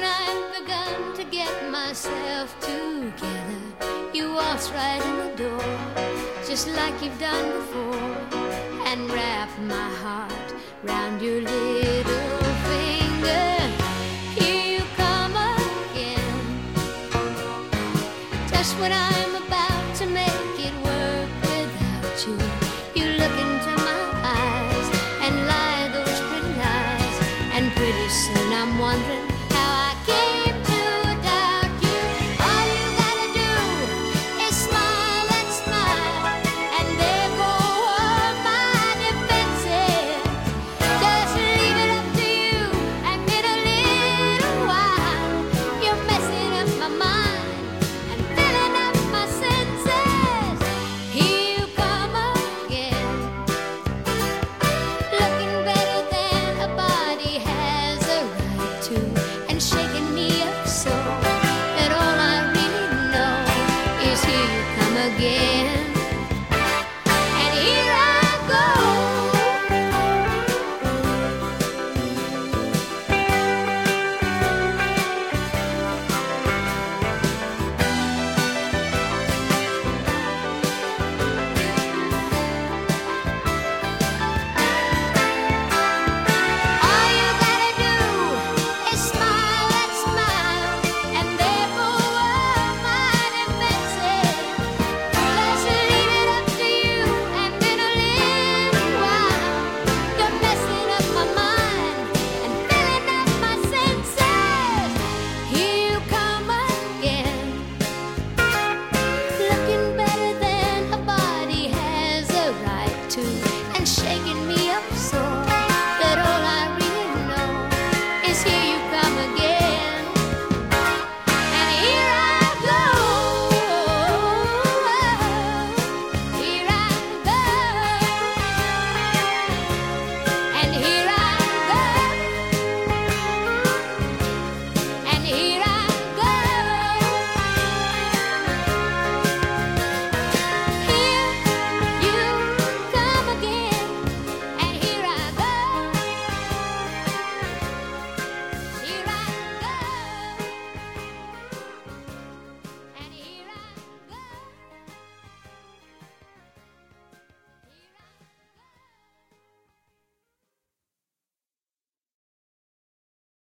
I've begun to get myself together, you waltz right in the door, just like you've done before, and wrap my heart round your little finger. Here you come again, just when I'm about to make it work without you. You look into my eyes and lie those pretty lies, and pretty soon I'm wondering how I came to doubt you. All you gotta do is smile and smile, and there go all my defenses. Just leave it up to you, and in a little while you're messing up my mind and filling up my senses. Here you come again, looking better than a body has a right to, and shaking